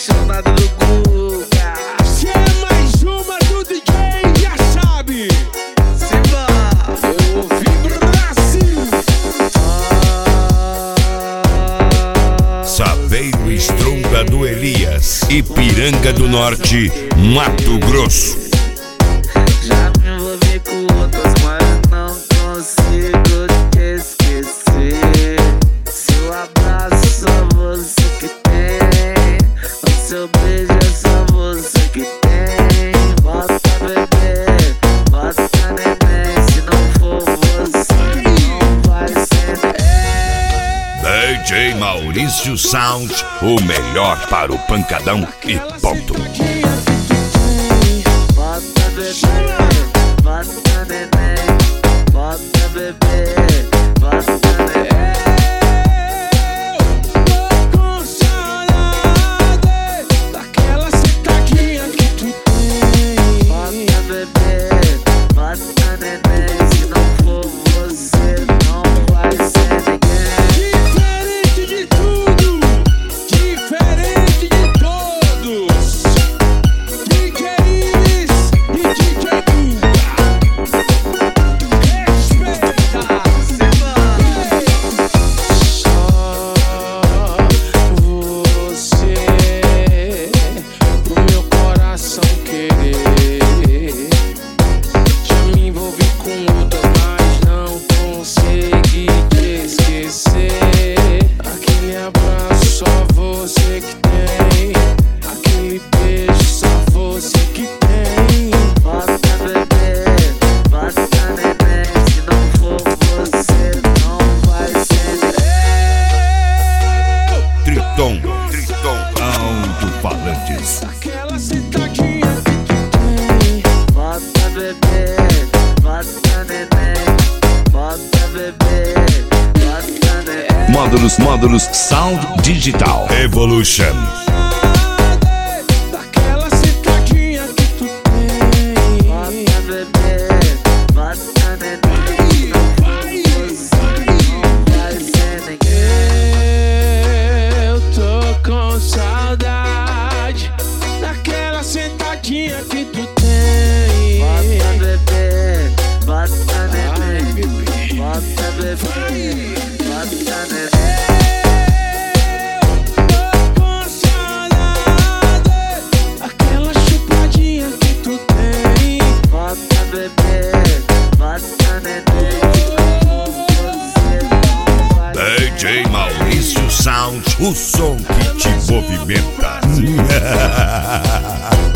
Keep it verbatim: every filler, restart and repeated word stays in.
apaixonado do Guga. Se é mais uma do D J, já sabe. Simba, Eu ouvi Brasil. Saveiro Stronda do Elias, Ipiranga do Norte, Mato Grosso. Já me envolvi com outras, mas não consigo te esquecer. Seu abraço só você que tem, o seu beijo é só você que tem. Bota bebê, bota neném, se não for você não vai ser D J Maurício Sound, o melhor para o pancadão e ponto. Bota bebê, bota neném, bota bebê, bota neném. Tô com saudade daquela sentadinha que tu tem. Bota bebê, bota neném, se não for você não vai ser ninguém. Diferente de tudo, diferente de todos. D J Iris e D J Guga. Respeita. Simba, Só você pro meu coração querer. Já me envolvi com outras, mas não consegui te esquecer. Aquele abraço só você que tem, aquele beijo só você que tem. bota bebê, bota neném, se não for você não vai ser ninguém. Triton, Triton, alto-falantes. Aquela sentadinha que tu tem. Bota bebê, bota neném, bota bebê, bota neném. Módulos, módulos, Sound Digital Evolution. Daquela sentadinha que tu tem. Bota bebê, bota neném, você não vai ser ninguém. Eu tô com saudade daquela sentadinha que tu tem. Bota bebê, bota Ai, neném, bebê. bota bebê, bota neném. Tô com saudade daquela chupadinha que tu tem. Bota bebê, bota neném, você não vai D J Maurício Sound, o som que te movimenta.